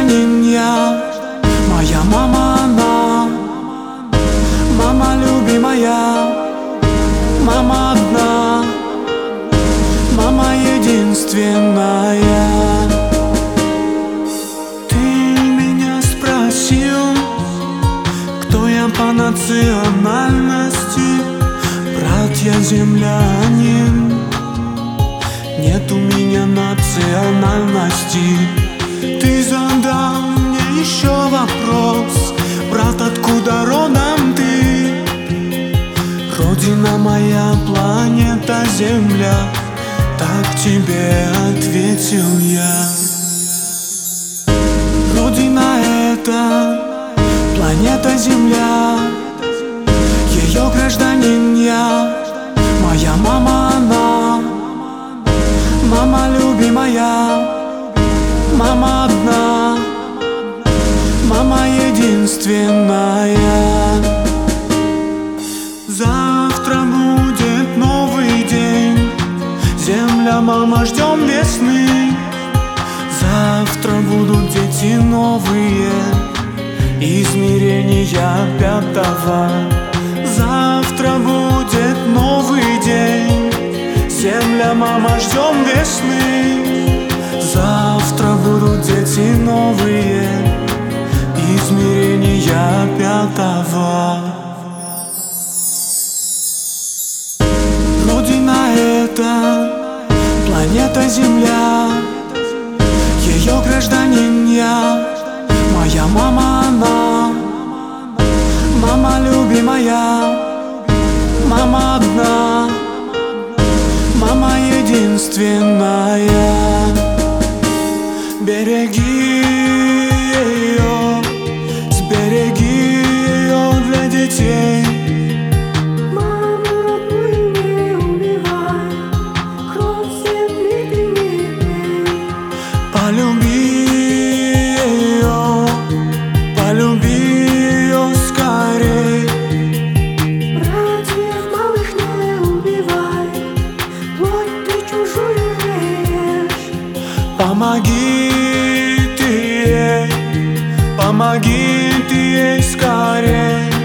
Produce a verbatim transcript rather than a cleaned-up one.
гражданин я. Моя мама она, мама любимая, мама одна, мама единственная. Ты меня спросил, кто я по национальности, братья-землянин. Нет у меня национальности. Ты задал мне еще вопрос: брат, откуда родом ты? Родина моя, планета Земля, так тебе ответил я. Родина это планета Земля, ее гражданин я. Моя мама она, мама любимая, мама одна, мама единственная. Завтра будет новый день, земля, мама, ждем весны. Завтра будут дети новые, измерения пятого. Завтра будет новый день, земля, мама, ждем весны. Завтра будут дети новые, измерения пятого. Родина это планета Земля, ее гражданин я. Моя мама она, мама любимая, мама одна, мама единственная. Береги ее, сбереги ее для детей. Маму родную не убивай, кровь земли ты не пей. Полюби ее, полюби ее скорей. Братьев малых не убивай, плоть ты чужую не ешь. Помоги ты ей, помоги ты ей скорей.